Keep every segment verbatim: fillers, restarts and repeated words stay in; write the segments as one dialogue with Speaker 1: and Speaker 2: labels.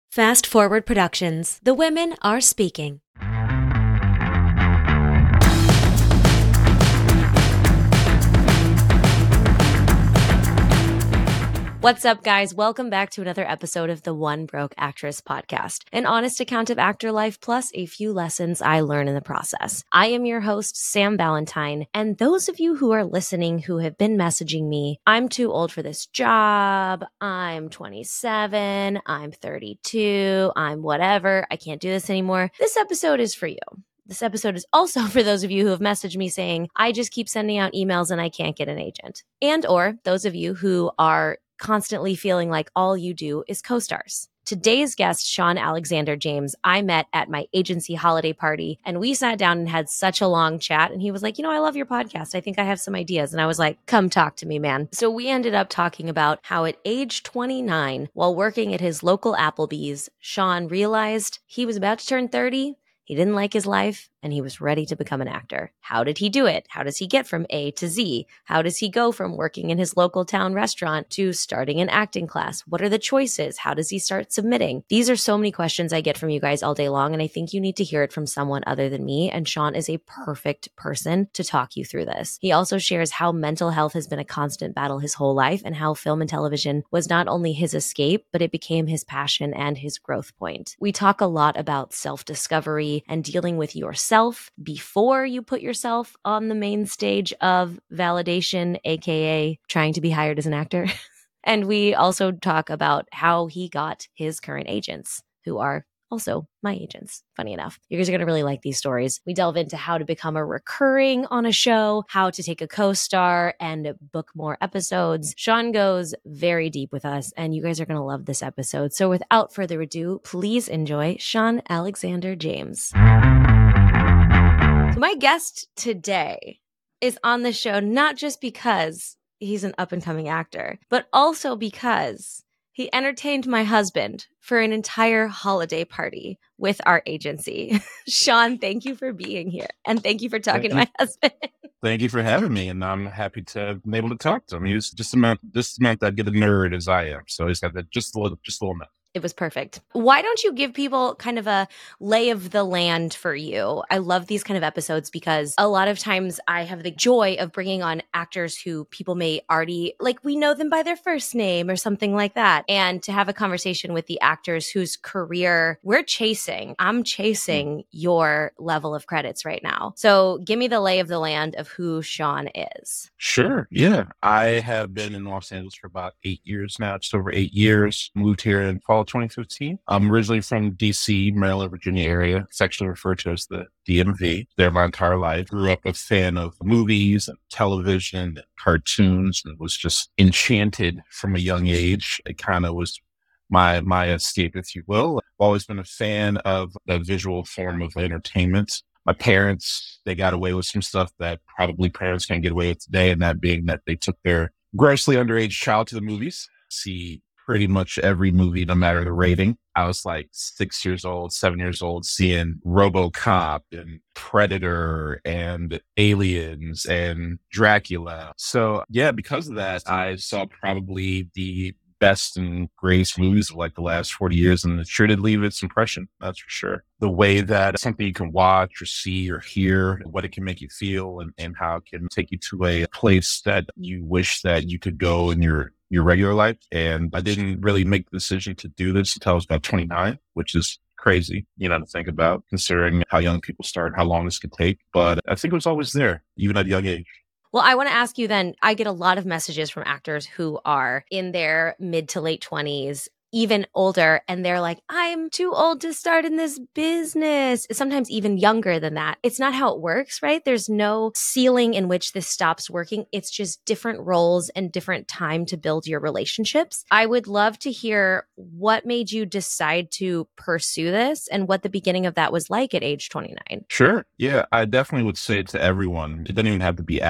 Speaker 1: Fast Forward Productions. The women are speaking. What's up, guys? Welcome back to another episode of the One Broke Actress podcast, an honest account of actor life plus a few lessons I learn in the process. I am your host, Sam Valentine, and those of you who are listening who have been messaging me, I'm too old for this job, I'm twenty-seven, I'm thirty-two, I'm whatever, I can't do this anymore. This episode is for you. This episode is also for those of you who have messaged me saying, I just keep sending out emails and I can't get an agent. And or those of you who are constantly feeling like all you do is co-stars. Today's guest, Sean Alexander James, I met at my agency holiday party, and we sat down and had such a long chat. And he was like, you know, I love your podcast. I think I have some ideas. And I was like, come talk to me, man. So we ended up talking about how at age twenty-nine, while working at his local Applebee's, Sean realized he was about to turn thirty. He didn't like his life, and he was ready to become an actor. How did he do it? How does he get from A to Z? How does he go from working in his local town restaurant to starting an acting class? What are the choices? How does he start submitting? These are so many questions I get from you guys all day long, and I think you need to hear it from someone other than me, and Sean is a perfect person to talk you through this. He also shares how mental health has been a constant battle his whole life, and how film and television was not only his escape, but it became his passion and his growth point. We talk a lot about self-discovery and dealing with yourself before you put yourself on the main stage of validation, aka trying to be hired as an actor. And we also talk about how he got his current agents, who are also my agents, funny enough. You guys are going to really like these stories. We delve into how to become a recurring on a show, how to take a co-star and book more episodes. Sean goes very deep with us, and you guys are going to love this episode. So without further ado, please enjoy Sean Alexander James. So my guest today is on the show not just because he's an up-and-coming actor, but also because he entertained my husband for an entire holiday party with our agency. Sean, thank you for being here. And thank you for talking
Speaker 2: Thank
Speaker 1: to my husband.
Speaker 2: Thank you for having me. And I'm happy to have been able to talk to him. He's just a man, just a man that get a nerd as I am. So he's got that just a little, just a little bit.
Speaker 1: It was perfect. Why don't you give people kind of a lay of the land for you? I love these kind of episodes because a lot of times I have the joy of bringing on actors who people may already, like we know them by their first name or something like that. And to have a conversation with the actors whose career we're chasing. I'm chasing mm. your level of credits right now. So give me the lay of the land of who Sean is.
Speaker 2: Sure. Yeah. I have been in Los Angeles for about eight years now, just over eight years. Moved here in fall twenty fifteen. I'm originally from D C, Maryland, Virginia area. It's actually referred to as the D M V. There my entire life. Grew up a fan of movies and television and cartoons and was just enchanted from a young age. It kind of was my my escape, if you will. I've always been a fan of the visual form of entertainment. My parents, they got away with some stuff that probably parents can't get away with today, and that being that they took their grossly underage child to the movies. See pretty much every movie, no matter the rating. I was like six years old, seven years old, seeing RoboCop and Predator and Aliens and Dracula. So yeah, because of that, I saw probably the best and greatest movies of like the last forty years, and it sure did leave its impression. That's for sure. The way that something you can watch or see or hear, what it can make you feel, and, and how it can take you to a place that you wish that you could go in your your regular life. And I didn't really make the decision to do this until I was about twenty-nine, which is crazy, you know, to think about, considering how young people start, how long this could take. But I think it was always there, even at a young age.
Speaker 1: Well, I want to ask you then, I get a lot of messages from actors who are in their mid to late twenties, even older, and they're like, I'm too old to start in this business. Sometimes even younger than that. It's not how it works, right? There's no ceiling in which this stops working. It's just different roles and different time to build your relationships. I would love to hear what made you decide to pursue this and what the beginning of that was like at age twenty-nine.
Speaker 2: Sure. Yeah, I definitely would say to everyone, it doesn't even have to be acting.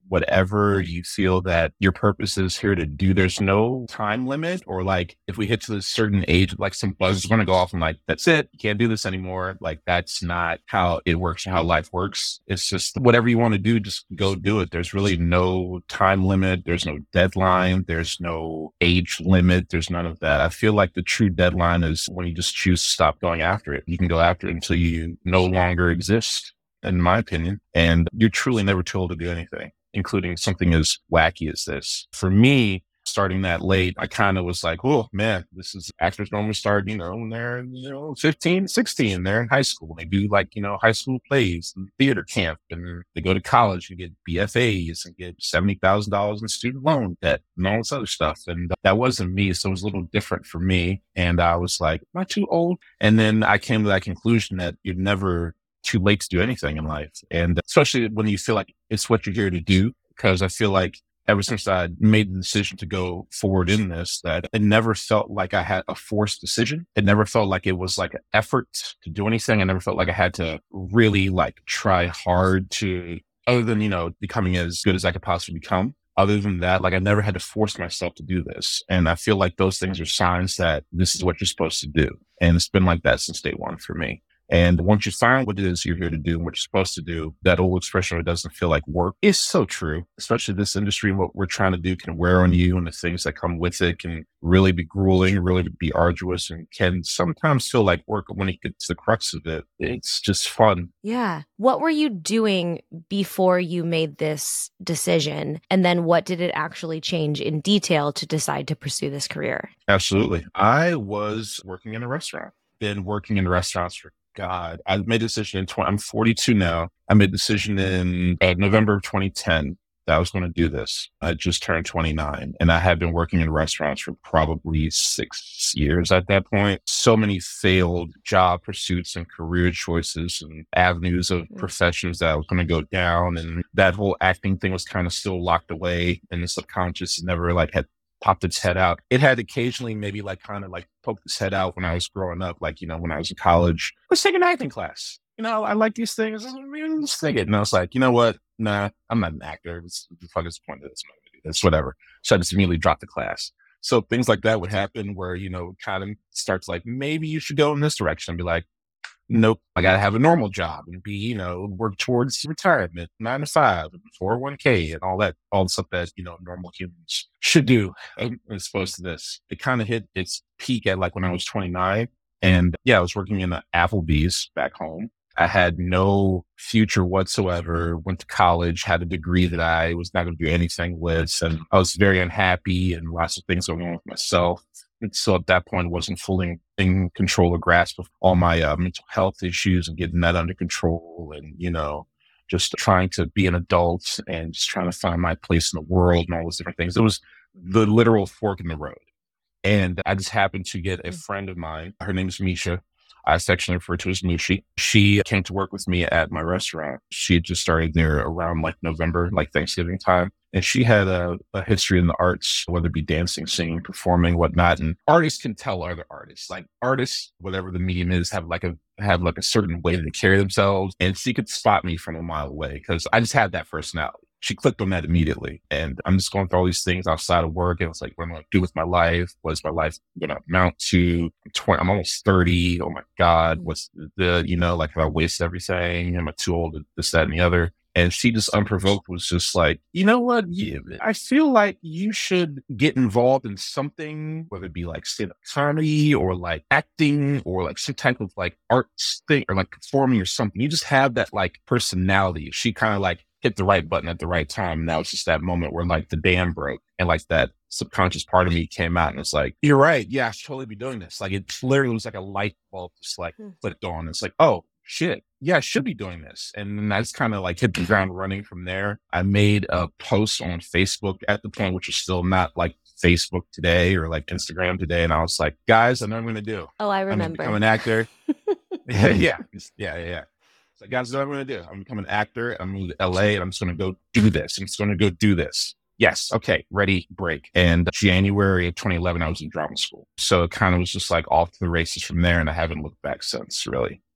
Speaker 2: whatever you feel that your purpose is here to do. There's no time limit, or like if we hit to a certain age, like some buzz is going to go off and like, that's it. You can't do this anymore. Like that's not how it works or how life works. It's just whatever you want to do, just go do it. There's really no time limit. There's no deadline. There's no age limit. There's none of that. I feel like the true deadline is when you just choose to stop going after it. You can go after it until you no longer exist, in my opinion. And you're truly never told to do anything, including something as wacky as this. For me, starting that late, I kind of was like, oh man, this is actors normally start, you know, when they're, you know, fifteen, sixteen, they're in high school. They do like, you know, high school plays and theater camp, and they go to college and get B F As and get seventy thousand dollars in student loan debt and all this other stuff. And that wasn't me. So it was a little different for me. And I was like, am I too old? And then I came to that conclusion that you're never too late to do anything in life. And especially when you feel like it's what you're here to do, because I feel like ever since I made the decision to go forward in this, that it never felt like I had a forced decision. It never felt like it was like an effort to do anything. I never felt like I had to really like try hard to, other than, you know, becoming as good as I could possibly become. Other than that, like I never had to force myself to do this. And I feel like those things are signs that this is what you're supposed to do. And it's been like that since day one for me. And once you find what it is you're here to do and what you're supposed to do, that old expression, it doesn't feel like work, is so true. Especially this industry, what we're trying to do can wear on you, and the things that come with it can really be grueling, really be arduous, and can sometimes feel like work. When you get to the crux of it, it's just fun.
Speaker 1: Yeah. What were you doing before you made this decision? And then what did it actually change in detail to decide to pursue this career?
Speaker 2: Absolutely. I was working in a restaurant. Been working in restaurants for God, I made a decision in twenty, I'm forty-two now. I made a decision in uh, November of twenty ten that I was going to do this. I just turned twenty-nine, and I had been working in restaurants for probably six years at that point. So many failed job pursuits and career choices and avenues of professions that I was going to go down. And that whole acting thing was kind of still locked away in the subconscious and never like had popped its head out. It had occasionally maybe like kind of like poked its head out when I was growing up, like, you know, when I was in college, let's take an acting class. You know, I like these things. Let's take it. And I was like, you know what? Nah, I'm not an actor. What's the fuck is the point of this? I'm not gonna do this, whatever. So I just immediately dropped the class. So things like that would happen where, you know, kind of starts like, maybe you should go in this direction and be like, nope, I got to have a normal job and be, you know, work towards retirement, nine to five, and four oh one k and all that, all the stuff that, you know, normal humans should do as opposed to this. It kind of hit its peak at like when I was twenty-nine. And yeah, I was working in the Applebee's back home. I had no future whatsoever, went to college, had a degree that I was not going to do anything with. And I was very unhappy and lots of things going on with myself. And so at that point, I wasn't fully in control or grasp of all my uh, mental health issues and getting that under control, and, you know, just trying to be an adult and just trying to find my place in the world and all those different things. It was the literal fork in the road. And I just happened to get a friend of mine. Her name is Misha. I affectionately refer to as Mushi. She came to work with me at my restaurant. She had just started there around like November, like Thanksgiving time. And she had a, a history in the arts, whether it be dancing, singing, performing, whatnot. And artists can tell other artists, like artists, whatever the medium is, have like a have like a certain way that they carry themselves. And she could spot me from a mile away because I just had that personality. She clicked on that immediately. And I'm just going through all these things outside of work. And it's like, what am I going to do with my life? What is my life going to amount to? I'm twenty, I'm almost thirty. Oh my God. What's the, you know, like, have I wasted everything? Am I too old to this, that, and the other? And she just unprovoked was just like, you know what? Yeah, I feel like you should get involved in something, whether it be like stand-up comedy or like acting or like some type of like arts thing or like performing or something. You just have that like personality. She kind of like hit the right button at the right time. Now it's just that moment where like the dam broke and like that subconscious part of me came out and it's like, you're right. Yeah, I should totally be doing this. Like it literally was like a light bulb just like clicked on. It's like, oh shit. Yeah, I should be doing this. And then I just kind of like hit the ground running from there. I made a post on Facebook at the point, which is still not like Facebook today or like Instagram today. And I was like, guys, I know what I'm going to do.
Speaker 1: Oh, I remember.
Speaker 2: I'm going to become an actor. yeah, yeah, yeah, yeah. It's like, guys, I know what I'm going to do. I'm going to become an actor. I'm moving to L A and I'm just going to go do this. I'm just going to go do this. Yes. Okay. Ready, break. And January of twenty eleven, I was in drama school. So it kind of was just like off to the races from there. And I haven't looked back since, really.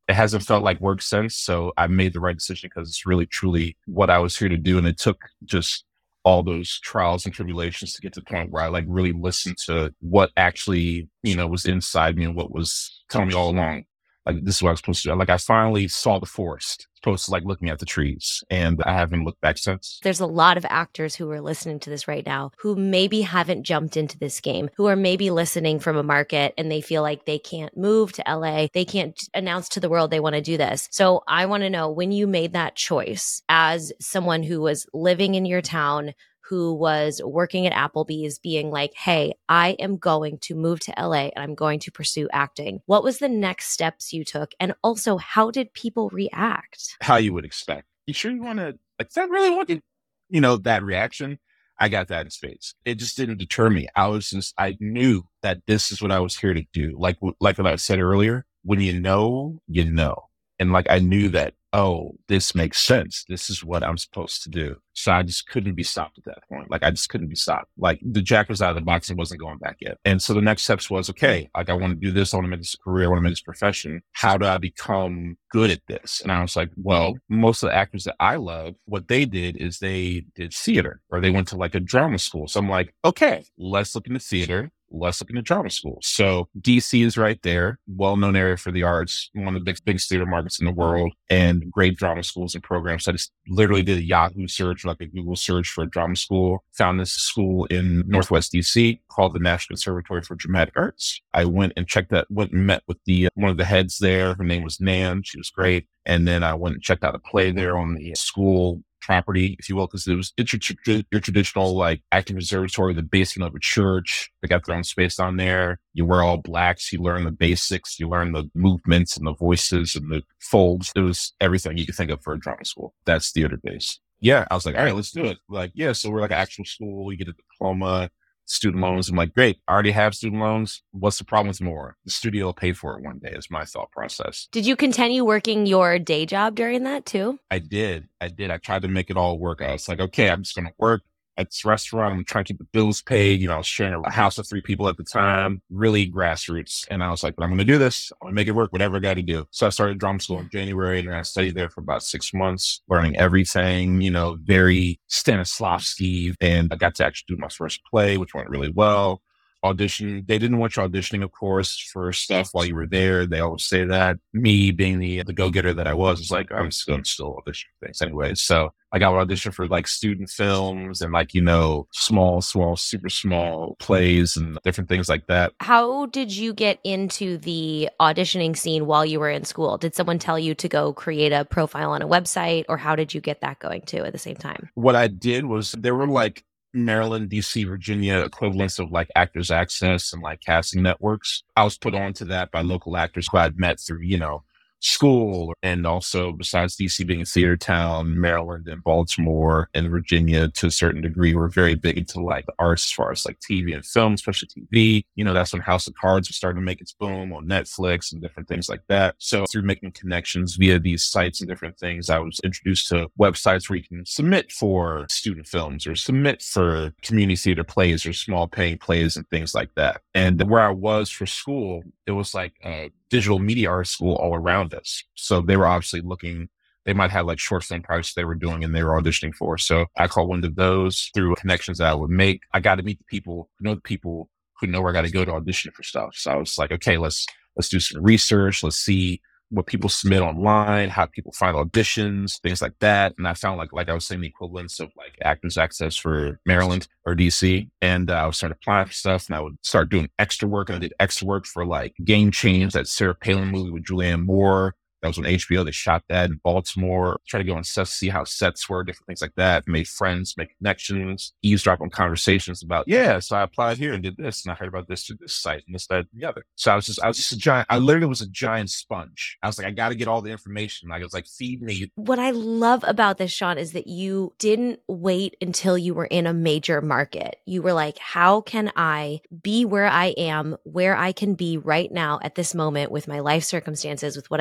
Speaker 2: It hasn't felt like work since. So I made the right decision because it's really, truly what I was here to do. And it took just all those trials and tribulations to get to the point where I like really listened to what actually, you know, was inside me and what was telling me all along. Like, this is what I was supposed to do. Like, I finally saw the forest, opposed to like looking at the trees. And I haven't looked back since.
Speaker 1: There's a lot of actors who are listening to this right now who maybe haven't jumped into this game, who are maybe listening from a market and they feel like they can't move to L A. They can't announce to the world they want to do this. So I want to know, when you made that choice as someone who was living in your town, who was working at Applebee's, being like, hey, I am going to move to L A and I'm going to pursue acting. What was the next steps you took? And also, how did people react?
Speaker 2: How you would expect. You sure you want to, like, is that really what you, you know, that reaction? I got that in spades. It just didn't deter me. I was just, I knew that this is what I was here to do. Like, like what I said earlier, when you know, you know. And like, I knew that, oh, this makes sense. This is what I'm supposed to do. So I just couldn't be stopped at that point. Like, I just couldn't be stopped. Like, the jack was out of the box and wasn't going back yet. And so the next steps was, okay, like, I want to do this. I want to make this a career. I want to make this a profession. How do I become good at this? And I was like, well, most of the actors that I love, what they did is they did theater, or they went to like a drama school. So I'm like, okay, let's look into theater. Let's look into drama school. So D C is right there, well-known area for the arts, one of the big, biggest theater markets in the world, and great drama schools and programs. So I just literally did a Yahoo search, like a Google search for a drama school, found this school in Northwest D C called the National Conservatory for Dramatic Arts. I went and checked that, went and met with the one of the heads there. Her name was Nan. She was great. And then I went and checked out a play there on the school property, if you will, because it was it's your, your traditional like acting conservatory, the basement of a church. They got their own space on there. You wear all blacks. You learn the basics. You learn the movements and the voices and the folds. It was everything you could think of for a drama school. That's theater based. Yeah, I was like, all right, let's do it. Like, yeah, so we're like an actual school. You get a diploma, student loans. I'm like, great, I already have student loans. What's the problem with more? The studio will pay for it one day, is my thought process.
Speaker 1: Did you continue working your day job during that too?
Speaker 2: I did. I did. I tried to make it all work. I was like, okay, I'm just going to work at this restaurant. I'm trying to keep the bills paid. You know, I was sharing a house with three people at the time, really grassroots. And I was like, but I'm going to do this. I'm going to make it work, whatever I got to do. So I started drama school in January, and I studied there for about six months, learning everything, you know, very Stanislavski. And I got to actually do my first play, which went really well. Audition. They didn't want you auditioning, of course, for stuff while you were there. They always say that. Me being the the go-getter that I was, was like, I'm just going to still audition for things anyway. So I got an audition for like student films and like, you know, small, small, super small plays and different things like that.
Speaker 1: How did you get into the auditioning scene while you were in school? Did someone tell you to go create a profile on a website, or how did you get that going too at the same time?
Speaker 2: What I did was, there were like Maryland, D C, Virginia equivalents of like Actors Access and like casting networks. I was put onto that by local actors who I'd met through, you know, school. And also, besides D C being a theater town, Maryland and Baltimore and Virginia to a certain degree were very big into like the arts as far as like T V and film, especially T V. You know, that's when House of Cards was starting to make its boom on Netflix and different things like that. So through making connections via these sites and different things, I was introduced to websites where you can submit for student films or submit for community theater plays or small paying plays and things like that. And where I was for school, it was like a digital media art school all around us. So they were obviously looking, they might have like short film projects they were doing and they were auditioning for. So I called one of those through connections that I would make. I got to meet the people, who know the people who know where I got to go to audition for stuff. So I was like, okay, let's, let's do some research. Let's see what people submit online, how people find auditions, things like that. And I found like, like I was saying, the equivalents of like Actors Access for Maryland or D C. And uh, I would start applying for stuff, and I would start doing extra work. And I did extra work for like Game Change, that Sarah Palin movie with Julianne Moore. That was on H B O. They shot that in Baltimore. Try to go on sets, see how sets were, different things like that. Made friends, make connections, eavesdrop on conversations about, yeah, so I applied here and did this, and I heard about this through this site and this, that, and the other. So I was just, I was just a giant, I literally was a giant sponge. I was like, I got to get all the information. Like, I was like, feed me.
Speaker 1: What I love about this, Sean, is that you didn't wait until you were in a major market. You were like, how can I be where I am, where I can be right now at this moment with my life circumstances, with what I can afford,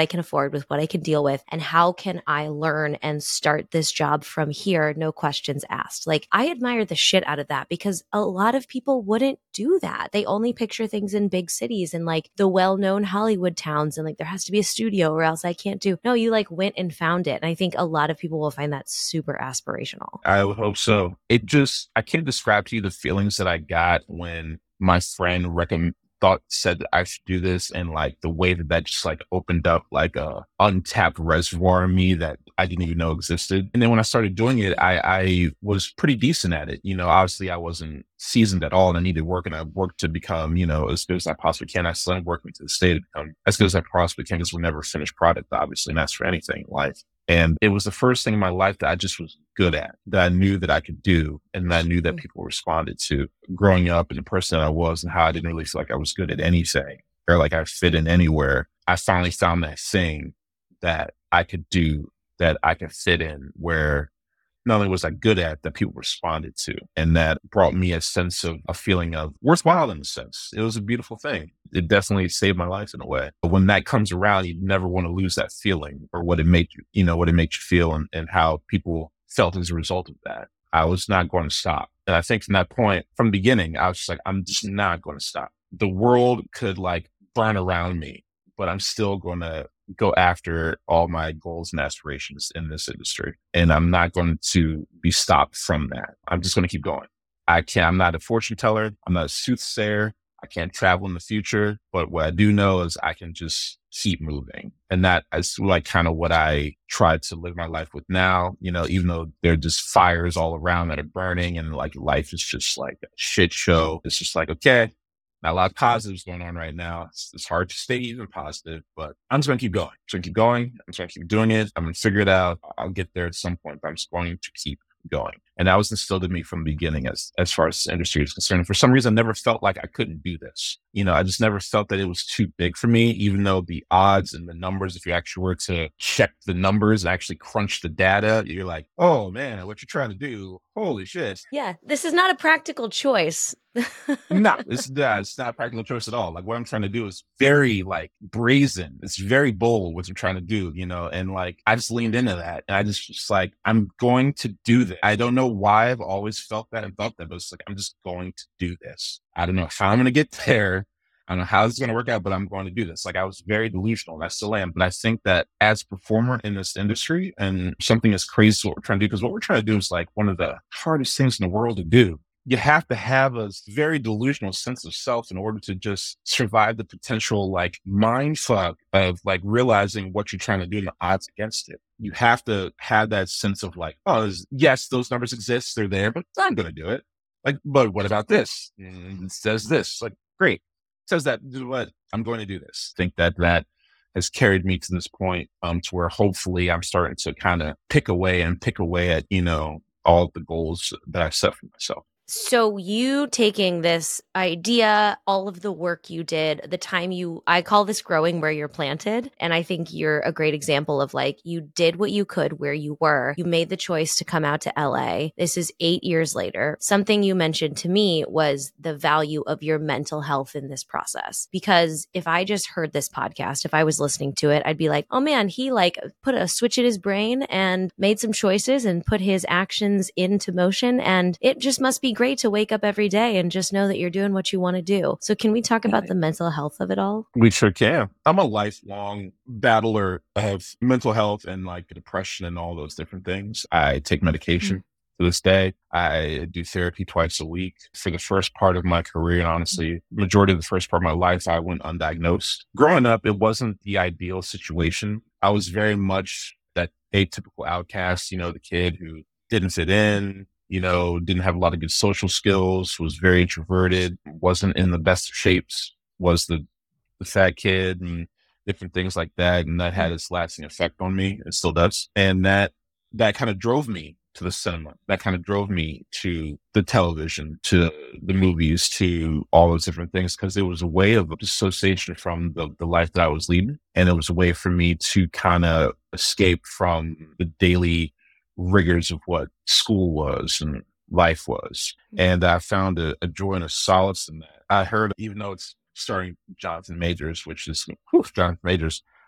Speaker 1: board with, what I can deal with, and how can I learn and start this job from here, no questions asked. Like, I admire the shit out of that because a lot of people wouldn't do that. They only picture things in big cities and like the well-known Hollywood towns and like there has to be a studio or else I can't do. No, you like went and found it. And I think a lot of people will find that super aspirational.
Speaker 2: I would hope so. It just, I can't describe to you the feelings that I got when my friend recommended thought said that I should do this, and like the way that that just like opened up like a untapped reservoir in me that I didn't even know existed. And then when I started doing it, I, I was pretty decent at it. You know, obviously I wasn't seasoned at all and I needed work, and I worked to become, you know, as good as I possibly can. I still am working to the state to become as good as I possibly can because we're never a finished product, obviously, and that's for anything in life. And it was the first thing in my life that I just was good at, that I knew that I could do, and that I knew that people responded to. Growing up and the person that I was and how I didn't really feel like I was good at anything or like I fit in anywhere, I finally found that thing that I could do, that I could fit in, where not only was I good at, that people responded to. And that brought me a sense of a feeling of worthwhile in a sense. It was a beautiful thing. It definitely saved my life in a way. But when that comes around, you never want to lose that feeling or what it made you, you know, what it made you feel and, and how people felt as a result of that. I was not going to stop. And I think from that point, from the beginning, I was just like, I'm just not going to stop. The world could like burn around me, but I'm still going to go after all my goals and aspirations in this industry. And I'm not going to be stopped from that. I'm just going to keep going. I can't, I'm not a fortune teller. I'm not a soothsayer. I can't travel in the future, but what I do know is I can just keep moving. And that is like kind of what I try to live my life with now, you know, even though there are just fires all around that are burning and like life is just like a shit show. It's just like, okay, not a lot of positives going on right now. It's, it's hard to stay even positive, but I'm just going to keep going. I'm just going to keep going. I'm just going to keep doing it. I'm going to figure it out. I'll get there at some point, but I'm just going to keep going. And that was instilled in me from the beginning as, as far as the industry is concerned. For some reason, I never felt like I couldn't do this. You know, I just never felt that it was too big for me, even though the odds and the numbers, if you actually were to check the numbers and actually crunch the data, you're like, oh man, what you're trying to do, holy shit.
Speaker 1: Yeah, this is not a practical choice.
Speaker 2: No, it's, uh, it's not a practical choice at all. Like what I'm trying to do is very like brazen. It's very bold what I'm trying to do, you know, and like I just leaned into that and I just, just like, I'm going to do this. I don't know why I've always felt that and thought that, but it's like, I'm just going to do this. I don't know how I'm going to get there. I don't know how this is going to work out, but I'm going to do this. Like I was very delusional and I still am. But I think that as a performer in this industry and something as crazy as what we're trying to do, because what we're trying to do is like one of the hardest things in the world to do. You have to have a very delusional sense of self in order to just survive the potential like mind fuck of like realizing what you're trying to do and the odds against it. You have to have that sense of like, oh, yes, those numbers exist. They're there, but I'm going to do it. Like, but what about this? And it says this, like, great. It says that, do what? I'm going to do this. I think that that has carried me to this point um, to where hopefully I'm starting to kind of pick away and pick away at, you know, all of the goals that I've set for myself.
Speaker 1: So you taking this idea, all of the work you did, the time you, I call this growing where you're planted. And I think you're a great example of like, you did what you could where you were. You made the choice to come out to L A. This is eight years later. Something you mentioned to me was the value of your mental health in this process. Because if I just heard this podcast, if I was listening to it, I'd be like, oh man, he like put a switch in his brain and made some choices and put his actions into motion. And it just must be great to wake up every day and just know that you're doing what you want to do. So can we talk about the mental health of it all?
Speaker 2: We sure can. I'm a lifelong battler of mental health and like depression and all those different things. I take medication mm-hmm. to this day. I do therapy twice a week. For the first part of my career, and honestly, majority of the first part of my life, I went undiagnosed. Growing up, it wasn't the ideal situation. I was very much that atypical outcast, you know, the kid who didn't fit in, you know, didn't have a lot of good social skills, was very introverted, wasn't in the best of shapes, was the, the fat kid and different things like that. And that had its lasting effect on me. It still does. And that, that kind of drove me to the cinema. That kind of drove me to the television, to the movies, to all those different things, because it was a way of dissociation from the, the life that I was leading. And it was a way for me to kind of escape from the daily rigors of what school was and life was. And I found a, a joy and a solace in that. I heard, even though it's starring Jonathan Majors, which is whew, Jonathan Majors,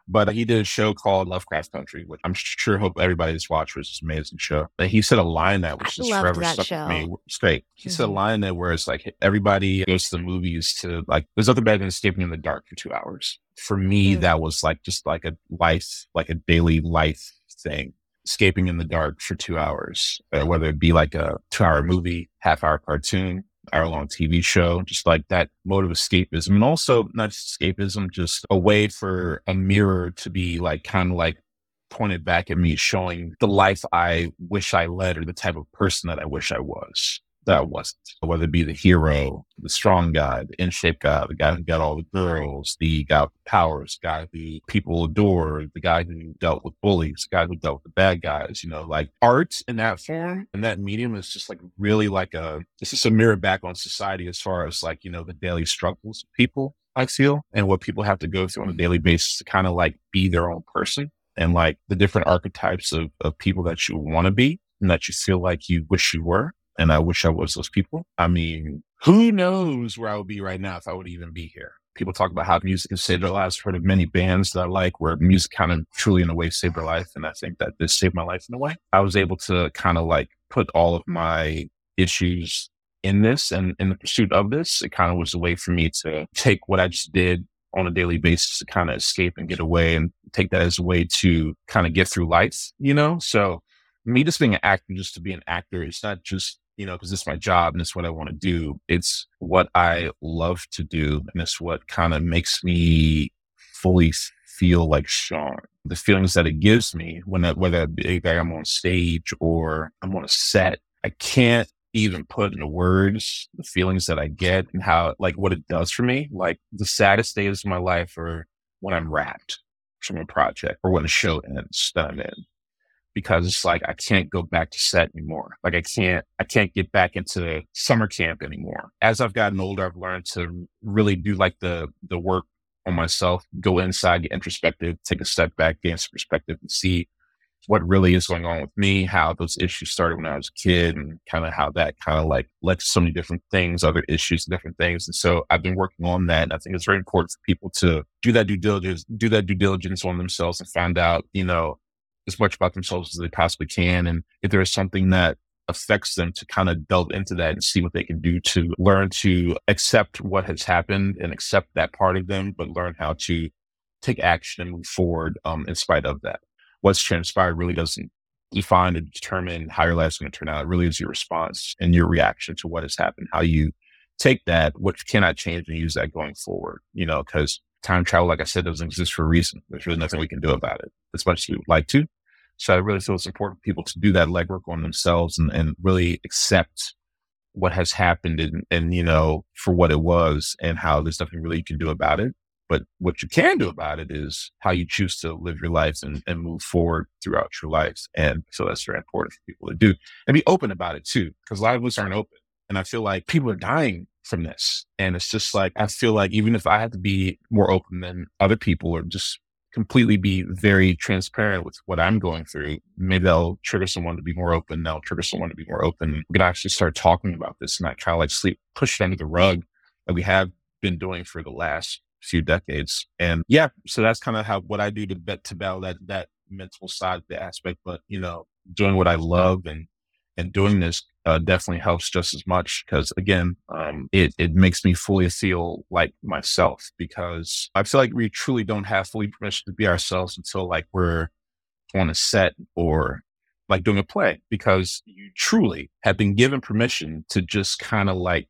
Speaker 2: But he did a show called Lovecraft Country, which I'm sure hope everybody's watched, which is an amazing show. And he said a line that
Speaker 1: I
Speaker 2: which just
Speaker 1: loved
Speaker 2: forever
Speaker 1: that
Speaker 2: stuck with me.
Speaker 1: show.
Speaker 2: Straight. He said a
Speaker 1: Mhm.
Speaker 2: line that where it's like everybody goes to the movies to like, there's nothing better than escaping in the dark for two hours. For me,
Speaker 1: Mm.
Speaker 2: that was like just like a life, like a daily life thing. Escaping in the dark for two hours, uh, whether it be like a two hour movie, half hour cartoon, hour long T V show, just like that mode of escapism. And also not just escapism, just a way for a mirror to be like kind of like pointed back at me, showing the life I wish I led or the type of person that I wish I was. That I wasn't, whether it be the hero, the strong guy, the in-shape guy, the guy who got all the girls, the guy with the powers, the guy who people adore, the guy who dealt with bullies, the guy who dealt with the bad guys, you know, like art in that form and that medium is just like really like a, it's just a mirror back on society as far as like, you know, the daily struggles of people, I feel, and what people have to go through on a daily basis to kind of like be their own person and like the different archetypes of, of people that you want to be and that you feel like you wish you were. And I wish I was those people. I mean, who knows where I would be right now if I would even be here. People talk about how music has saved their lives. I've heard of many bands that I like where music kind of truly in a way saved their life. And I think that this saved my life in a way. I was able to kind of like put all of my issues in this and in the pursuit of this. It kind of was a way for me to take what I just did on a daily basis to kind of escape and get away and take that as a way to kind of get through life, you know? So me just being an actor, just to be an actor, it's not just, you know, because this is my job and it's what I want to do. It's what I love to do. And it's what kind of makes me fully feel like Sean. The feelings that it gives me when I, whether it be that I'm on stage or I'm on a set, I can't even put into words the feelings that I get and how, like what it does for me. Like the saddest days of my life are when I'm wrapped from a project or when a show ends that I'm in. Because it's like, I can't go back to set anymore. Like I can't, I can't get back into summer camp anymore. As I've gotten older, I've learned to really do like the, the work on myself, go inside, get introspective, take a step back, gain some perspective and see what really is going on with me, how those issues started when I was a kid and kind of how that kind of like led to so many different things, other issues, different things. And so I've been working on that. And I think it's very important for people to do that due diligence, do that due diligence on themselves and find out, you know, as much about themselves as they possibly can. And if there is something that affects them to kind of delve into that and see what they can do to learn to accept what has happened and accept that part of them, but learn how to take action and move forward um, in spite of that. What's transpired really doesn't define and determine how your life's going to turn out. It really is your response and your reaction to what has happened, how you take that, what you cannot change and use that going forward, you know, because time travel, like I said, doesn't exist for a reason. There's really nothing we can do about it as much as we would like to. So I really feel it's important for people to do that legwork on themselves and, and really accept what has happened and, and, you know, for what it was and how there's nothing really you can do about it. But what you can do about it is how you choose to live your life and, and move forward throughout your life. And so that's very important for people to do and be open about it too, because a lot of us aren't open. And I feel like people are dying from this. And it's just like, I feel like even if I had to be more open than other people or just completely be very transparent with what I'm going through, maybe that'll trigger someone to be more open. That'll trigger someone to be more open. We can actually start talking about this and not kind of like sleep, push it under the rug that we have been doing for the last few decades. And yeah, so that's kind of how, what I do to bet, to battle that, that mental side of the aspect. But, you know, doing what I love and, and doing this uh, definitely helps just as much because again, um, it, it makes me fully feel like myself because I feel like we truly don't have fully permission to be ourselves until like we're on a set or like doing a play because you truly have been given permission to just kind of like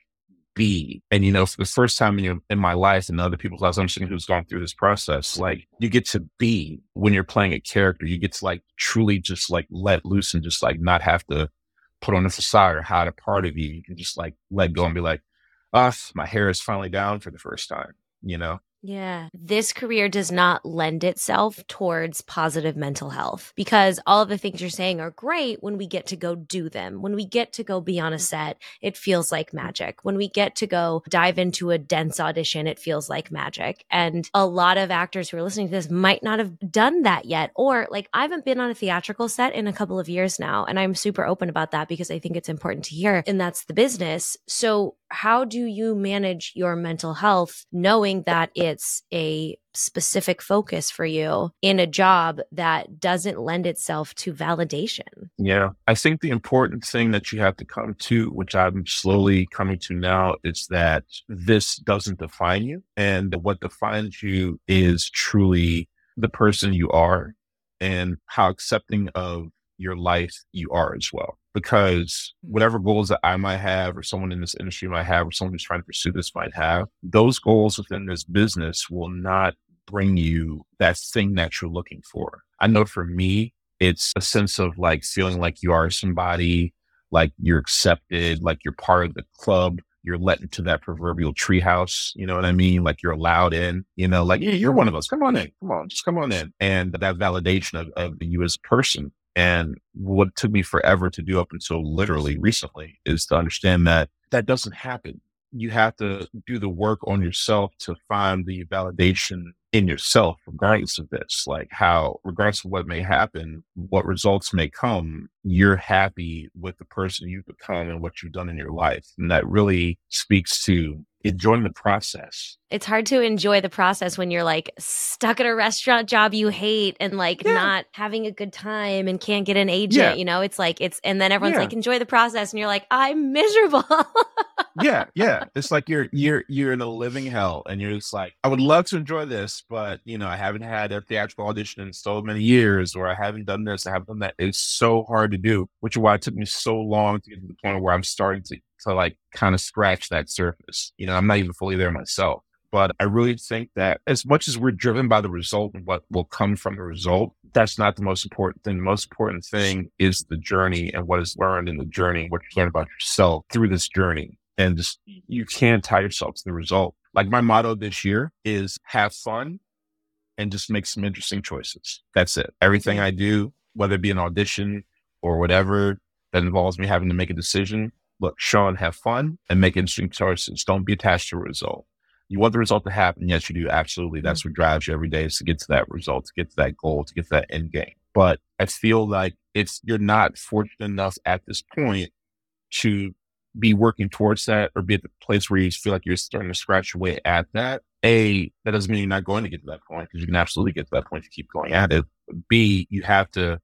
Speaker 2: be. And, you know, for the first time in your, in my life and other people's lives, I'm someone who's gone through this process, like you get to be when you're playing a character, you get to like truly just like let loose and just like not have to put on a facade or hide a part of you. You can just like let go and be like, ah, my hair is finally down for the first time, you know?
Speaker 1: Yeah. This career does not lend itself towards positive mental health because all of the things you're saying are great when we get to go do them. When we get to go be on a set, it feels like magic. When we get to go dive into a dense audition, it feels like magic. And a lot of actors who are listening to this might not have done that yet. Or like, I haven't been on a theatrical set in a couple of years now. And I'm super open about that because I think it's important to hear. And that's the business. So how do you manage your mental health knowing that it's it's a specific focus for you in a job that doesn't lend itself to validation.
Speaker 2: Yeah. I think the important thing that you have to come to, which I'm slowly coming to now, is that this doesn't define you. And what defines you is truly the person you are and how accepting of your life you are as well. Because whatever goals that I might have, or someone in this industry might have, or someone who's trying to pursue this might have, those goals within this business will not bring you that thing that you're looking for. I know for me, it's a sense of like feeling like you are somebody, like you're accepted, like you're part of the club. You're let into that proverbial treehouse. You know what I mean? Like you're allowed in, you know, like, yeah, you're one of us. Come on in. Come on, just come on in. And that validation of, of you as a person. And what took me forever to do up until literally recently is to understand that that doesn't happen. You have to do the work on yourself to find the validation in yourself, regardless of this, like how, regardless of what may happen, what results may come, you're happy with the person you've become and what you've done in your life. And that really speaks to enjoying the process.
Speaker 1: It's hard to enjoy the process when you're like stuck at a restaurant job you hate and like yeah. not having a good time and can't get an agent, yeah. you know, it's like, it's, and then everyone's yeah. like, enjoy the process. And you're like, I'm miserable.
Speaker 2: yeah. Yeah. It's like you're, you're, you're in a living hell and you're just like, I would love to enjoy this, but you know, I haven't had a theatrical audition in so many years, or I haven't done this, I haven't done that. It's so hard to do, which is why it took me so long to get to the point where I'm starting to, to like kind of scratch that surface. You know, I'm not even fully there myself. But I really think that as much as we're driven by the result and what will come from the result, that's not the most important thing. The most important thing is the journey and what is learned in the journey, what you learn about yourself through this journey. And just, you can't tie yourself to the result. Like my motto this year is have fun and just make some interesting choices. That's it. Everything I do, whether it be an audition or whatever that involves me having to make a decision, look, Sean, have fun and make interesting choices. Don't be attached to a result. You want the result to happen. Yes, you do. Absolutely. That's what drives you every day, is to get to that result, to get to that goal, to get to that end game. But I feel like it's, you're not fortunate enough at this point to be working towards that or be at the place where you feel like you're starting to scratch your way at that. A, that doesn't mean you're not going to get to that point, because you can absolutely get to that point if you keep going at it. But B, you have to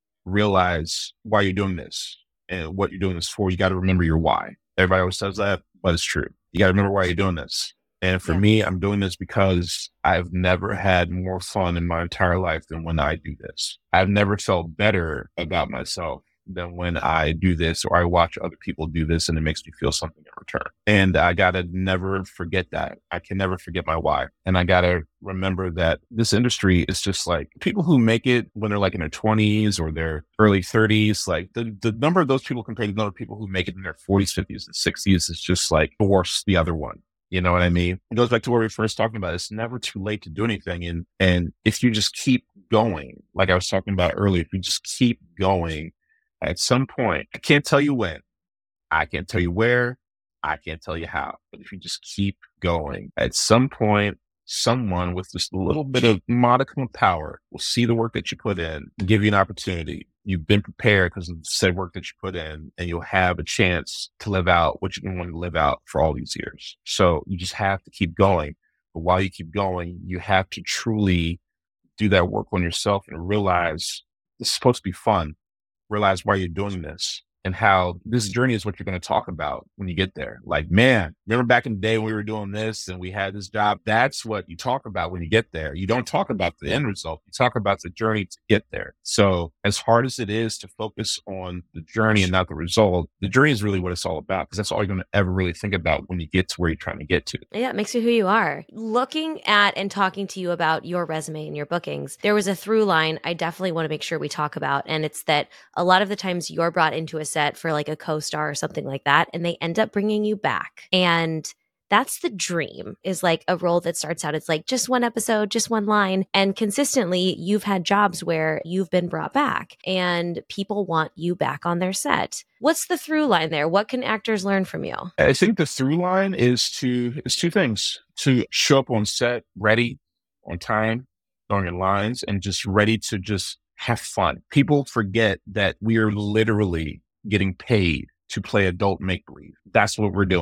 Speaker 2: realize why you're doing this and what you're doing this for. You got to remember your why. Everybody always says that, but it's true. You got to remember why you're doing this. And for yeah. me, I'm doing this because I've never had more fun in my entire life than when I do this. I've never felt better about myself than when I do this, or I watch other people do this and it makes me feel something in return. And I got to never forget that. I can never forget my why. And I got to remember that this industry is just like people who make it when they're like in their twenties or their early thirties, like the, the number of those people compared to the number of people who make it in their forties, fifties, and sixties is just like dwarfs the other one. You know what I mean? It goes back to what we were first talking about. It's never too late to do anything. And, and if you just keep going, like I was talking about earlier, if you just keep going, at some point, I can't tell you when, I can't tell you where, I can't tell you how, but if you just keep going, at some point, someone with just a little bit of modicum of power will see the work that you put in, give you an opportunity. You've been prepared because of the said work that you put in, and you'll have a chance to live out what you've been wanting to live out for all these years. So you just have to keep going. But while you keep going, you have to truly do that work on yourself and realize this is supposed to be fun. Realize why you're doing this and how this journey is what you're going to talk about when you get there. Like, man, remember back in the day when we were doing this and we had this job? That's what you talk about when you get there. You don't talk about the end result. You talk about the journey to get there. So as hard as it is to focus on the journey and not the result, the journey is really what it's all about, because that's all you're going to ever really think about when you get to where you're trying to get to.
Speaker 1: Yeah, it makes you who you are. Looking at and talking to you about your resume and your bookings, there was a through line I definitely want to make sure we talk about. And it's that a lot of the times you're brought into a set for like a co-star or something like that, and they end up bringing you back. And that's the dream, is like a role that starts out, it's like just one episode, just one line. And consistently, you've had jobs where you've been brought back and people want you back on their set. What's the through line there? What can actors learn from you?
Speaker 2: I think the through line is to, is two things: to show up on set ready, on time, throwing in lines, and just ready to just have fun. People forget that we are literally getting paid to play adult make-believe. That's what we're doing.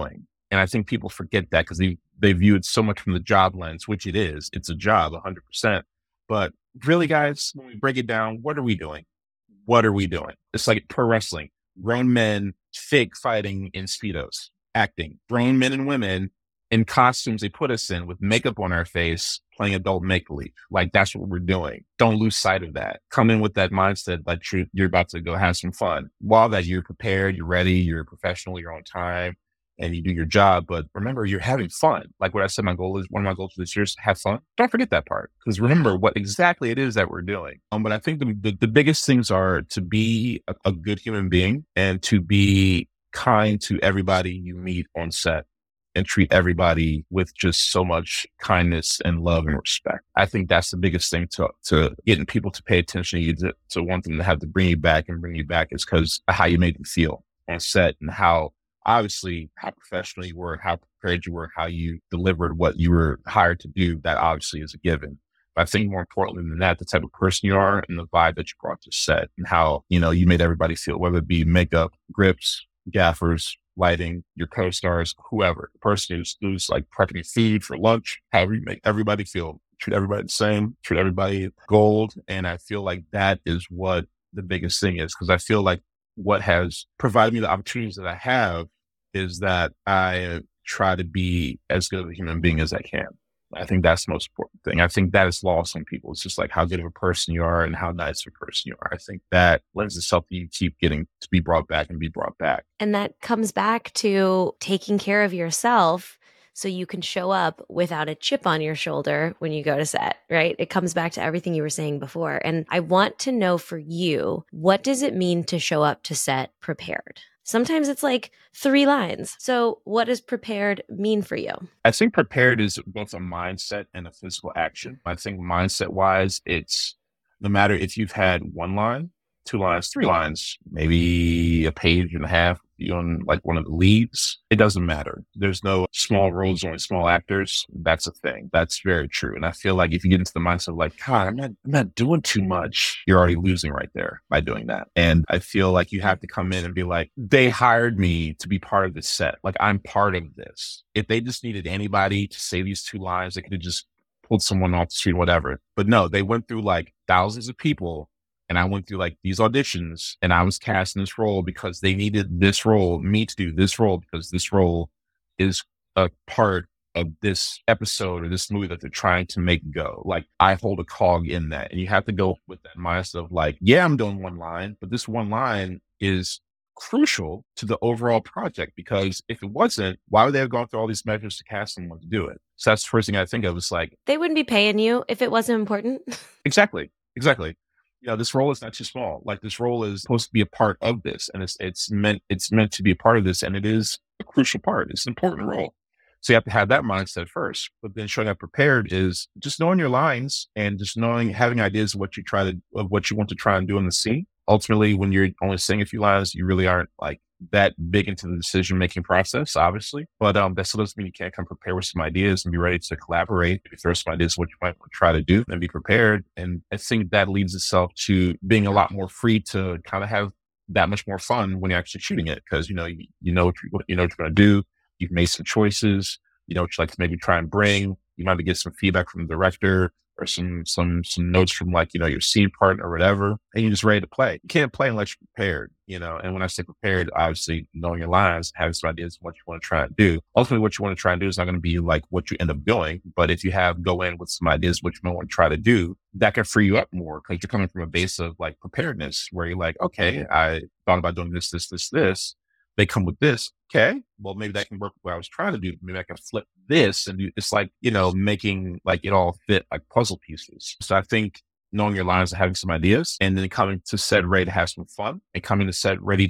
Speaker 2: And I think people forget that because they, they view it so much from the job lens, which it is. It's a job, one hundred percent. But really, guys, when we break it down, what are we doing? What are we doing? It's like pro wrestling. Grown men fake fighting in Speedos, acting. Grown men and women in costumes they put us in with makeup on our face, playing adult make-believe. Like, that's what we're doing. Don't lose sight of that. Come in with that mindset that you're, you're about to go have some fun. While that you're prepared, you're ready, you're professional, you're on time, and you do your job. But remember, you're having fun. Like what I said, my goal is, one of my goals for this year is to have fun. Don't forget that part, because remember what exactly it is that we're doing. Um, but I think the, the, the biggest things are to be a, a good human being and to be kind to everybody you meet on set, and treat everybody with just so much kindness and love and respect. I think that's the biggest thing to, to getting people to pay attention to you, to, to want them to have to bring you back and bring you back, is because of how you made them feel on set, and how, obviously, how professional you were, how prepared you were, how you delivered what you were hired to do. That obviously is a given. But I think more importantly than that, the type of person you are and the vibe that you brought to set, and how, you know, you made everybody feel, whether it be makeup, grips, gaffers, lighting, your co-stars, whoever, the person who's, who's like prepping food for lunch, however you make everybody feel, treat everybody the same, treat everybody gold. And I feel like that is what the biggest thing is, because I feel like what has provided me the opportunities that I have is that I try to be as good of a human being as I can. I think that's the most important thing. I think that is lost on people. It's just like how good of a person you are and how nice of a person you are. I think that lends itself to you keep getting to be brought back and be brought back.
Speaker 1: And that comes back to taking care of yourself so you can show up without a chip on your shoulder when you go to set, right? It comes back to everything you were saying before. And I want to know for you, what does it mean to show up to set prepared? Sometimes it's like three lines. So what does prepared mean for you?
Speaker 2: I think prepared is both a mindset and a physical action. I think mindset wise, it's no matter if you've had one line, two lines, three lines, maybe a page and a half, you on like one of the leads, it doesn't matter. There's no small roles, only small actors. That's a thing. That's very true. And I feel like if you get into the mindset of like, God, I'm not, I'm not doing too much, you're already losing right there by doing that. And I feel like you have to come in and be like, they hired me to be part of this set. Like, I'm part of this. If they just needed anybody to say these two lines, they could have just pulled someone off the street, whatever. But no, they went through like thousands of people. And I went through like these auditions, and I was cast in this role because they needed this role, me to do this role, because this role is a part of this episode or this movie that they're trying to make go. Like, I hold a cog in that. And you have to go with that mindset of like, yeah, I'm doing one line, but this one line is crucial to the overall project, because if it wasn't, why would they have gone through all these measures to cast someone to do it? So that's the first thing I think of. Is like,
Speaker 1: they wouldn't be paying you if it wasn't important.
Speaker 2: Exactly. Exactly. You know, this role is not too small. Like, this role is supposed to be a part of this, and it's it's meant it's meant to be a part of this, and it is a crucial part. It's an important role. So you have to have that mindset first. But then showing up prepared is just knowing your lines and just knowing, having ideas of what you try to of what you want to try and do in the scene. Ultimately, when you're only saying a few lines, you really aren't like that big into the decision making process, obviously. But um, that still doesn't mean you can't come prepared with some ideas and be ready to collaborate. If there's some ideas what you might try to do, then be prepared. And I think that leads itself to being a lot more free to kind of have that much more fun when you're actually shooting it, because you know you, you know what you, you know what you're going to do. You've made some choices. You know what you like to maybe try and bring. You might get some feedback from the director, or some some some notes from like, you know, your scene partner or whatever, and you're just ready to play. You can't play unless you're prepared, you know. And when I say prepared, obviously knowing your lines, having some ideas of what you want to try and do. Ultimately, what you want to try and do is not going to be like what you end up doing, but if you have go in with some ideas what you might want to try to do, that can free you up more, because you're coming from a base of like preparedness, where you're like, okay, I thought about doing this, this, this, this. They come with this. Okay, well, maybe that can work with what I was trying to do. Maybe I can flip this and do, it's like, you know, making like it all fit like puzzle pieces. So I think knowing your lines and having some ideas, and then coming to set ready to have some fun, and coming to set ready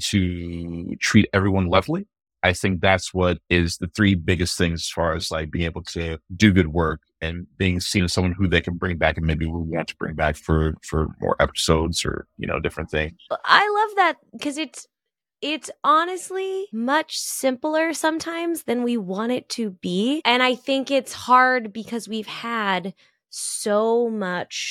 Speaker 2: to treat everyone lovely. I think that's what is the three biggest things as far as like being able to do good work and being seen as someone who they can bring back and maybe we want to bring back for, for more episodes or, you know, different things.
Speaker 1: I love that, because it's, It's honestly much simpler sometimes than we want it to be. And I think it's hard because we've had so much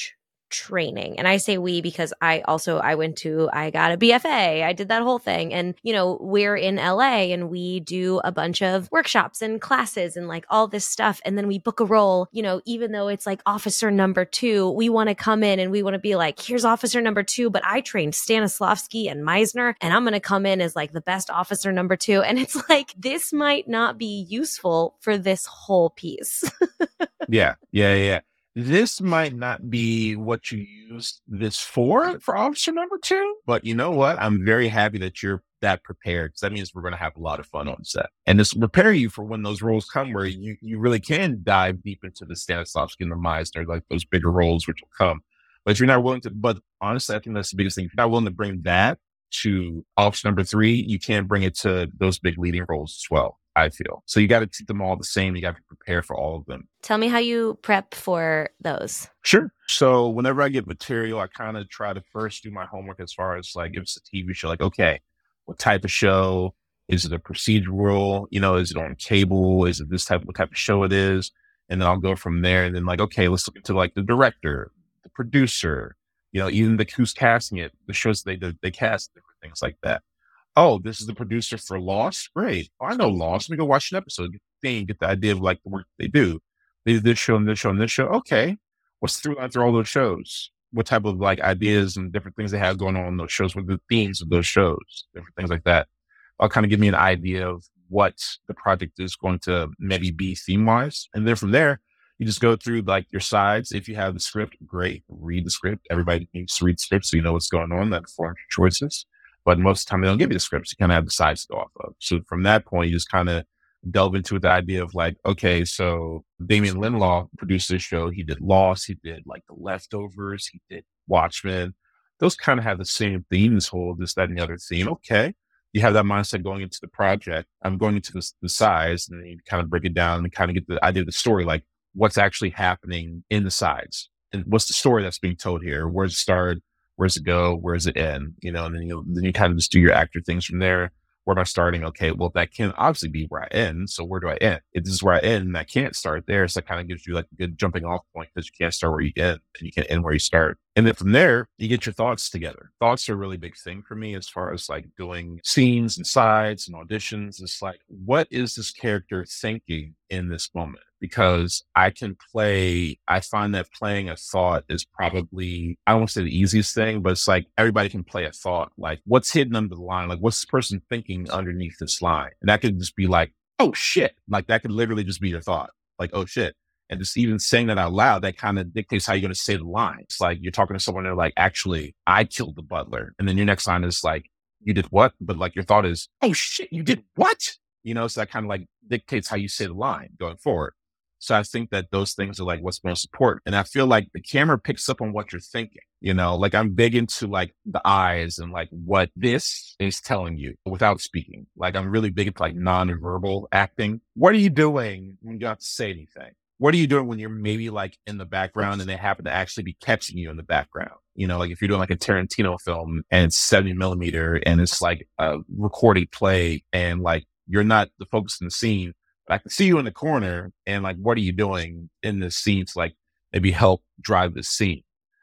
Speaker 1: training. And I say we because I also, I went to, I got a B F A. I did that whole thing. And, you know, we're in L A and we do a bunch of workshops and classes and like all this stuff. And then we book a role, you know, even though it's like officer number two, we want to come in and we want to be like, here's officer number two, but I trained Stanislavski and Meisner and I'm going to come in as like the best officer number two. And it's like, this might not be useful for this whole piece.
Speaker 2: Yeah, yeah, yeah. This might not be what you use this for, for officer number two, but you know what? I'm very happy that you're that prepared because that means we're going to have a lot of fun on set. And this will prepare you for when those roles come where you, you really can dive deep into the Stanislavski and the Meisner, like those bigger roles which will come. But if you're not willing to, but honestly, I think that's the biggest thing. If you're not willing to bring that to officer number three, you can't bring it to those big leading roles as well, I feel. So you got to treat them all the same. You got to prepare for all of them.
Speaker 1: Tell me how you prep for those.
Speaker 2: Sure. So whenever I get material, I kind of try to first do my homework as far as like, if it's a T V show, like, okay, what type of show? Is it a procedural? You know, is it on cable? Is it this type, what type of show it is? And then I'll go from there. And then like, okay, let's look into like the director, the producer, you know, even the who's casting it, the shows they do, they cast different things like that. Oh, this is the producer for Lost. Great. Oh, I know Lost. Let me go watch an episode. Get the thing, get the idea of like the work they do. They did this show and this show and this show. Okay. What's the through line through all those shows? What type of like ideas and different things they have going on in those shows? What are the themes of those shows? Different things like that. I'll kind of give me an idea of what the project is going to maybe be theme wise. And then from there, you just go through like your sides. If you have the script, great. Read the script. Everybody needs to read the script so you know what's going on. That informs your choices. But most of the time, they don't give you the scripts. You kind of have the sides to go off of. So from that point, you just kind of delve into the idea of like, okay, so Damien Lindelof produced this show. He did Lost. He did like The Leftovers. He did Watchmen. Those kind of have the same theme, this whole, this, that, and the other theme. Okay. You have that mindset going into the project. I'm going into the, the sides, and then you kind of break it down and kind of get the idea of the story, like what's actually happening in the sides and what's the story that's being told here. Where's it start? Where's it go? Where's it end? You know, and then you then you kind of just do your actor things from there. Where am I starting? Okay, well, that can obviously be where I end. So where do I end? If this is where I end, and I can't start there. So that kind of gives you like a good jumping off point because you can't start where you end and you can't end where you start. And then from there, you get your thoughts together. Thoughts are a really big thing for me as far as like doing scenes and sides and auditions. It's like, what is this character thinking in this moment? Because I can play, I find that playing a thought is probably, I don't want to say the easiest thing, but it's like everybody can play a thought. Like what's hidden under the line? Like what's this person thinking underneath this line? And that could just be like, oh shit. Like that could literally just be your thought. Like, oh shit. And just even saying that out loud, that kind of dictates how you're going to say the line. It's like you're talking to someone and they're like, actually, I killed the butler. And then your next line is like, you did what? But like your thought is, oh shit, you did what? You know, so that kind of like dictates how you say the line going forward. So I think that those things are like what's most important. And I feel like the camera picks up on what you're thinking, you know, like I'm big into like the eyes and like what this is telling you without speaking. Like I'm really big into like non-verbal acting. What are you doing when you don't have to say anything? What are you doing when you're maybe like in the background and they happen to actually be catching you in the background? You know, like if you're doing like a Tarantino film and it's seventy millimeter and it's like a recorded play and like you're not the focus in the scene, but I can see you in the corner and like, what are you doing in this scene to like maybe help drive the scene?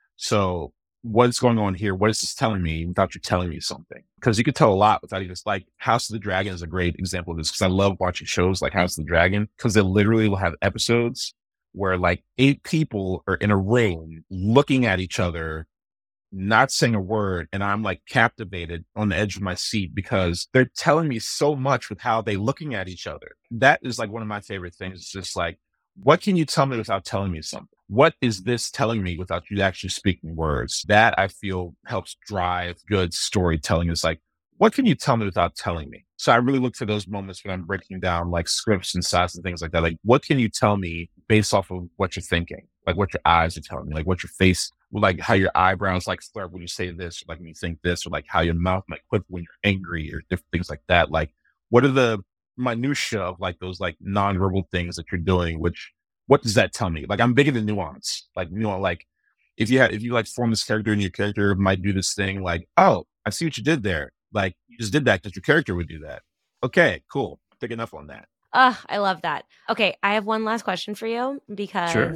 Speaker 2: So what's going on here? What is this telling me without you telling me something? Because you could tell a lot without even like House of the Dragon is a great example of this because I love watching shows like House of the Dragon because they literally will have episodes where like eight people are in a room looking at each other, not saying a word. And I'm like captivated on the edge of my seat because they're telling me so much with how they looking at each other. That is like one of my favorite things. It's just like, what can you tell me without telling me something? What is this telling me without you actually speaking words? That I feel helps drive good storytelling. It's like, what can you tell me without telling me? So I really look for those moments when I'm breaking down like scripts and sides and things like that. Like, what can you tell me based off of what you're thinking? Like what your eyes are telling me, like what your face, like how your eyebrows like flare when you say this, or like when you think this, or like how your mouth might quiver when you're angry or different things like that. Like, what are the minutia of like those like nonverbal things that you're doing, which what does that tell me? Like I'm big into nuance. Like, you know, like if you have if you like form this character and your character might do this thing, like, oh, I see what you did there. Like you just did that because your character would do that. Okay, cool. Pick enough on that.
Speaker 1: Ah, uh, I love that. Okay, I have one last question for you because
Speaker 2: sure.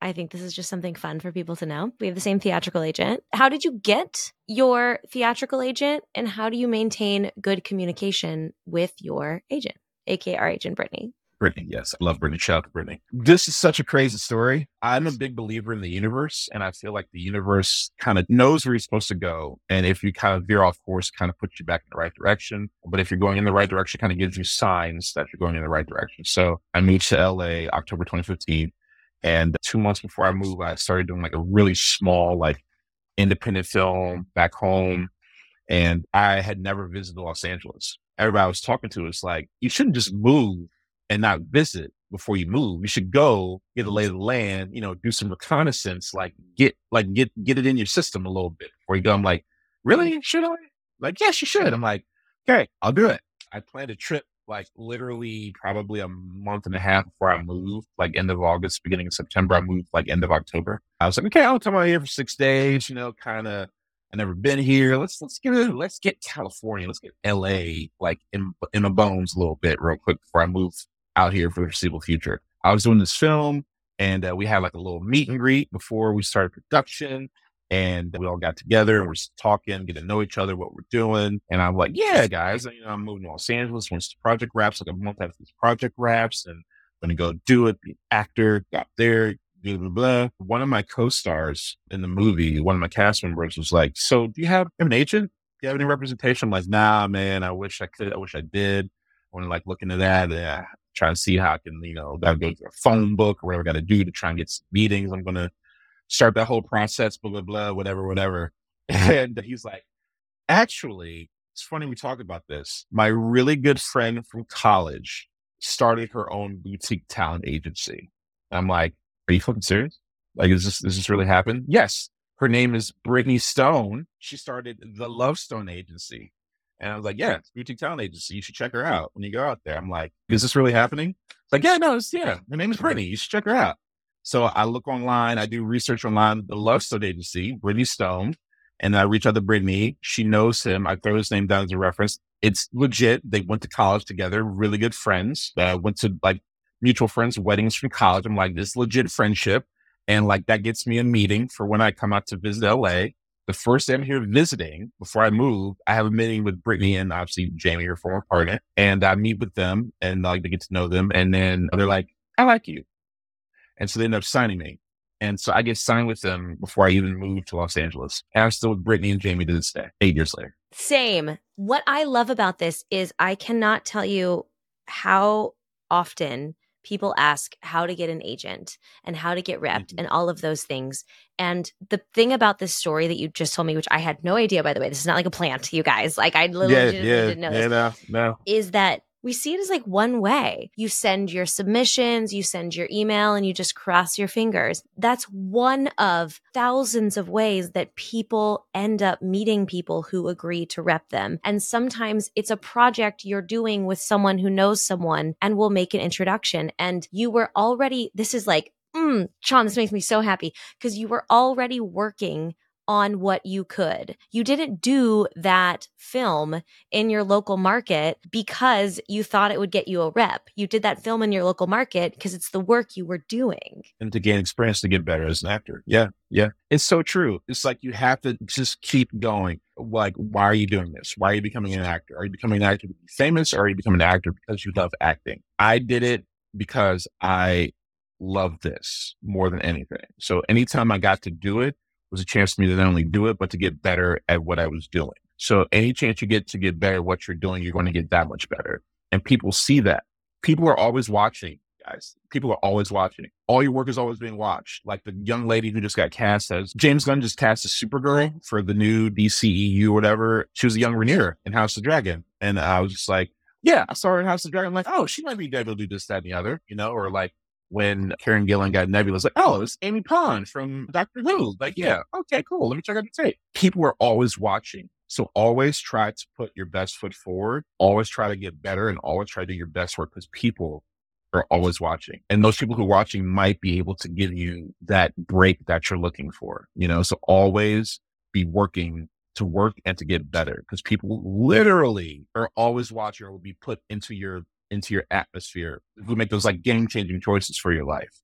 Speaker 1: I think this is just something fun for people to know. We have the same theatrical agent. How did you get your theatrical agent, and how do you maintain good communication with your agent, aka our agent, Brittany?
Speaker 2: Brittany, yes. I love Brittany. Shout out to Brittany. This is such a crazy story. I'm a big believer in the universe, and I feel like the universe kind of knows where you're supposed to go. And if you kind of veer off course, kind of puts you back in the right direction. But if you're going in the right direction, kind of gives you signs that you're going in the right direction. So I moved to L A October twenty fifteen. And two months before I moved, I started doing like a really small, like independent film back home. And I had never visited Los Angeles. Everybody I was talking to was like, you shouldn't just move and not visit before you move. You should go get a lay of the land, you know, do some reconnaissance, like get, like get, get it in your system a little bit before you go. I'm like, really? Should I? Like, yes, you should. I'm like, okay, I'll do it. I planned a trip like literally probably a month and a half before I moved, like end of August, beginning of September. I moved like end of October. I was like, okay, I'll come out here for six days, you know, kind of, I never been here. Let's, let's get it. Let's get California. Let's get L A like in, in my bones a little bit real quick before I move out here for the foreseeable future. I was doing this film, and uh, we had like a little meet and greet before we started production, and we all got together and we're talking, getting to know each other, what we're doing. And I'm like, yeah, guys, you know, I'm moving to Los Angeles once the project wraps, like a month after this project wraps, and I'm going to go do it, be an actor, got there, blah, blah, blah. One of my co-stars in the movie, one of my cast members was like, so do you have an agent? Do you have any representation? I'm like, nah, man, I wish I could. I wish I did. I want to like look into that. Yeah. Try to see how I can, you know, gotta go through a phone book or whatever I got to do to try and get some meetings. I'm going to start that whole process, blah, blah, blah, whatever, whatever. And he's like, actually, it's funny we talk about this. My really good friend from college started her own boutique talent agency. And I'm like, are you fucking serious? Like, is this, does this really happen? Yes. Her name is Brittany Stone. She started the Love Stone Agency. And I was like, yeah, it's a boutique talent agency. You should check her out when you go out there. I'm like, is this really happening? It's like, yeah, no, it's, yeah, her name is Brittany. You should check her out. So I look online, I do research online, the Love Stone Agency, Brittany Stone, and I reach out to Brittany. She knows him. I throw his name down as a reference. It's legit. They went to college together, really good friends. Uh, went to like mutual friends' weddings from college. I'm like, this is legit friendship. And like, that gets me a meeting for when I come out to visit L A. The first day I'm here visiting, before I move, I have a meeting with Brittany and obviously Jamie, her former partner, and I meet with them and like to get to know them. And then they're like, I like you. And so they end up signing me. And so I get signed with them before I even move to Los Angeles. And I'm still with Brittany and Jamie to this day, eight years later.
Speaker 1: Same. What I love about this is I cannot tell you how often people ask how to get an agent and how to get repped mm-hmm. and all of those things. And the thing about this story that you just told me, which I had no idea, by the way, this is not like a plant, you guys. Like I literally
Speaker 2: yeah,
Speaker 1: didn't,
Speaker 2: yeah,
Speaker 1: didn't know
Speaker 2: yeah,
Speaker 1: this.
Speaker 2: No, no.
Speaker 1: Is that we see it as like one way. You send your submissions, you send your email, and you just cross your fingers. That's one of thousands of ways that people end up meeting people who agree to rep them. And sometimes it's a project you're doing with someone who knows someone and will make an introduction. And you were already, this is like, mm, Sean, this makes me so happy because you were already working on what you could. You didn't do that film in your local market because you thought it would get you a rep. You did that film in your local market because it's the work you were doing.
Speaker 2: And to gain experience to get better as an actor. Yeah, yeah. It's so true. It's like you have to just keep going. Like, why are you doing this? Why are you becoming an actor? Are you becoming an actor to be famous, or are you becoming an actor because you love acting? I did it because I love this more than anything. So anytime I got to do it, was a chance for me to not only do it, but to get better at what I was doing. So any chance you get to get better at what you're doing, you're going to get that much better. And people see that. People are always watching, guys. People are always watching. All your work is always being watched. Like the young lady who just got cast as James Gunn just cast as Supergirl for the new D C E U or whatever. She was a young Rhaenyra in House of the Dragon. And I was just like, yeah, I saw her in House of the Dragon. I'm like, oh, she might be able to do this, that, and the other, you know, or like, when Karen Gillan got Nebula, it's like, oh, it's Amy Pond from Doctor Who. Like, yeah, okay, cool. Let me check out the tape. People are always watching. So always try to put your best foot forward. Always try to get better and always try to do your best work because people are always watching. And those people who are watching might be able to give you that break that you're looking for, you know? So always be working to work and to get better because people literally are always watching or will be put into your into your atmosphere, who make those like game changing choices for your life.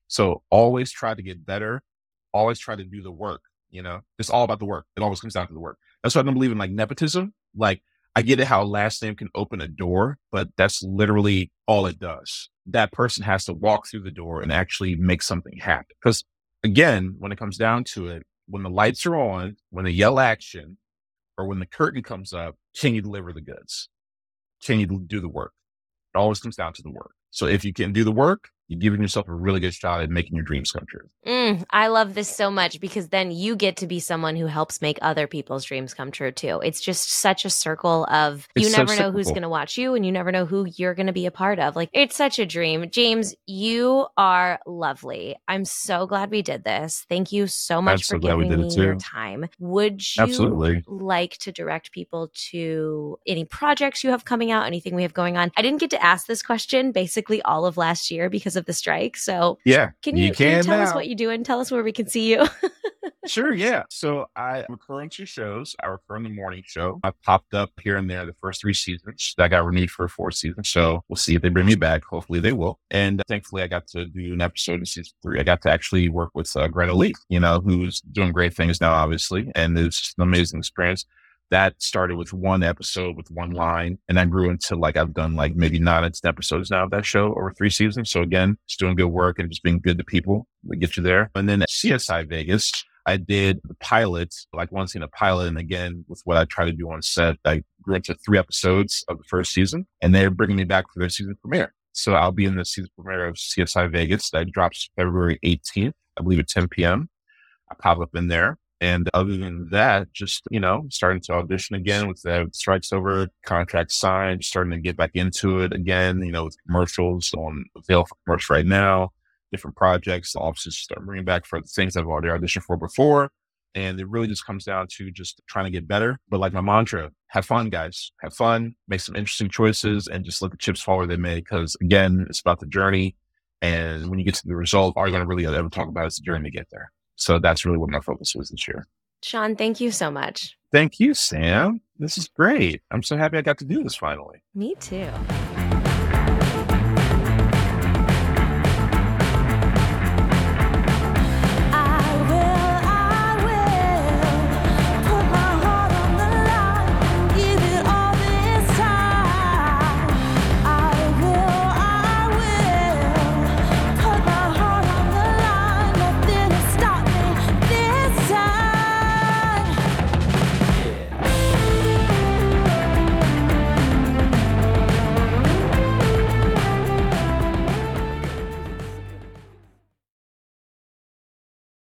Speaker 2: So always try to get better. Always try to do the work. You know, it's all about the work. It always comes down to the work. That's why I don't believe in like nepotism. Like I get it how last name can open a door, but that's literally all it does. That person has to walk through the door and actually make something happen. Because again, when it comes down to it, when the lights are on, when they yell action, or when the curtain comes up, can you deliver the goods? Can you do the work? It always comes down to the work. So if you can do the work, you're giving yourself a really good shot at making your dreams come true.
Speaker 1: Mm, I love this so much because then you get to be someone who helps make other people's dreams come true too. It's just such a circle of you
Speaker 2: It's so
Speaker 1: never know who's
Speaker 2: cyclical.
Speaker 1: going to watch you and you never know who you're going to be a part of. Like it's such a dream. James, you are lovely. I'm so glad we did this. Thank you so
Speaker 2: I'm
Speaker 1: much for
Speaker 2: so glad we
Speaker 1: giving
Speaker 2: did it
Speaker 1: me your
Speaker 2: too.
Speaker 1: time. Would you
Speaker 2: Absolutely.
Speaker 1: like to direct people to any projects you have coming out, anything we have going on? I didn't get to ask this question basically all of last year because of the strike. So
Speaker 2: Yeah,
Speaker 1: can
Speaker 2: you
Speaker 1: you can you
Speaker 2: can
Speaker 1: tell us
Speaker 2: now.
Speaker 1: what you do and tell us where we can see you?
Speaker 2: Sure, yeah. So I recur on two shows. I recur on the morning show. I popped up here and there the first three seasons. That got renewed for a fourth season. So we'll see if they bring me back. Hopefully they will. And thankfully I got to do an episode in season three. I got to actually work with uh, Greta Lee, you know, who's doing great things now, obviously. And it's just an amazing experience. That started with one episode with one line, and I grew into like I've done like maybe nine or ten episodes now of that show over three seasons. So again, just doing good work and just being good to people that get you there. And then at C S I Vegas, I did the pilot, like one scene a pilot, and again with what I try to do on set, I grew into three episodes of the first season, and they're bringing me back for their season premiere. So I'll be in the season premiere of C S I Vegas that drops February eighteenth, I believe at ten p.m. I pop up in there. And other than that, just, you know, starting to audition again with the strikes over, contract signed, starting to get back into it again, you know, with commercials on avail for commercial right now, different projects, the offices start bringing back for the things I've already auditioned for before. And it really just comes down to just trying to get better. But like my mantra, have fun, guys, have fun, make some interesting choices and just let the chips fall where they may. Because again, it's about the journey. And when you get to the result, all you're going to really ever talk about is the journey to get there. So that's really what my focus was this year.
Speaker 1: Sean, thank you so much.
Speaker 2: Thank you, Sam. This is great. I'm so happy I got to do this finally.
Speaker 1: Me too.